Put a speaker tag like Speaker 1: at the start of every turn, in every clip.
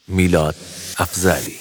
Speaker 1: میلاد افضلی.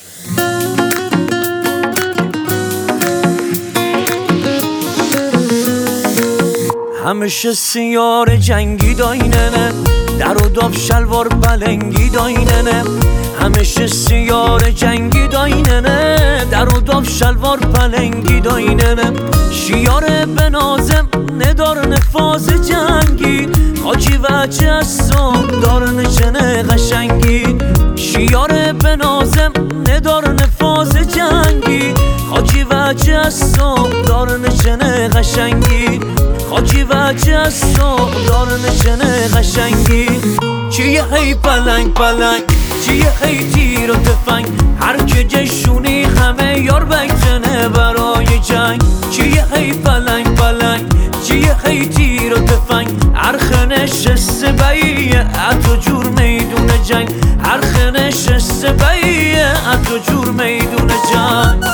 Speaker 2: همیشه سیار جنگی دایننه، در و داف شلوار پلنگی دایننه. همیشه سیار جنگی دایننه، در و داف شلوار پلنگی دایننه. شیار بنازم ندار نفاز جنگی، حاجی وچه از دار نشنه قشنگی. شیار بنازم ندار نفاز جنگی، حاجی وچه از دار نشنه قشنگی. حاجی وچه از دار نشنه قشنگی. چیه هی پلنگ پلنگ، چیه هی تیر و تفنگ، هر که جشونی همه یار بکتنه برای جنگ. چیه هی پلنگ پلنگ، چیه هی تیر و تفنگ، هر نشسته بیه اتو جور میدون جنگ. هر نشسته بیه اتو جور میدون جنگ.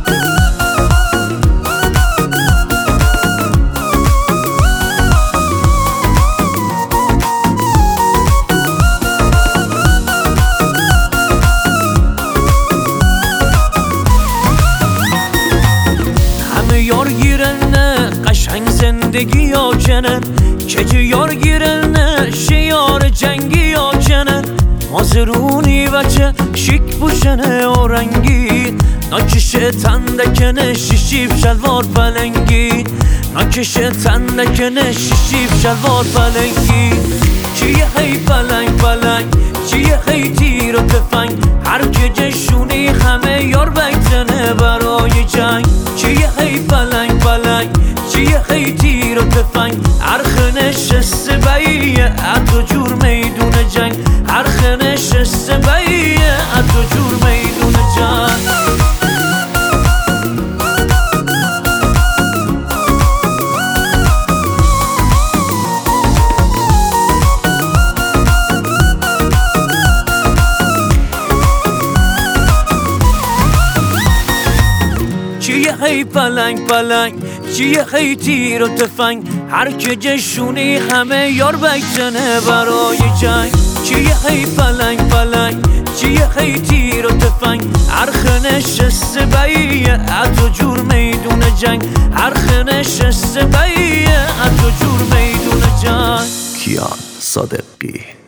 Speaker 2: یار گیرنه قشنگ زندگی یا جنن، که یار گیرنه شیار جنگی یا جنن. مازرونی وچه شیک پوشنه اورنگی، ناکشه تندکنه شیشیب شلوار پلنگی. ناکشه تندکنه شیشیب شلوار پلنگی. چیه هی پلنگ پلنگ، چیه هی تیر و تفنگ، هر که جشونی همه یار بکتنه برای جنگ. چیه هی پلنگ پلنگ، چیه هی تیر و تفنگ، هر نشسته بیه اتو جور میدون جنگ. هر نشسته بیه اتو جور میدون جنگ. چیه هی پلنگ پلنگ، چیه هی تیر و تفنگ، هر که جشونی همه یار بکتنه برای جنگ. چیه هی پلنگ پلنگ، چیه هی تیر و تفنگ، هر نشسته بیه اتو جور میدون جنگ. هر نشسته بیه اتو جور میدون جنگ.
Speaker 1: کیان صادقی.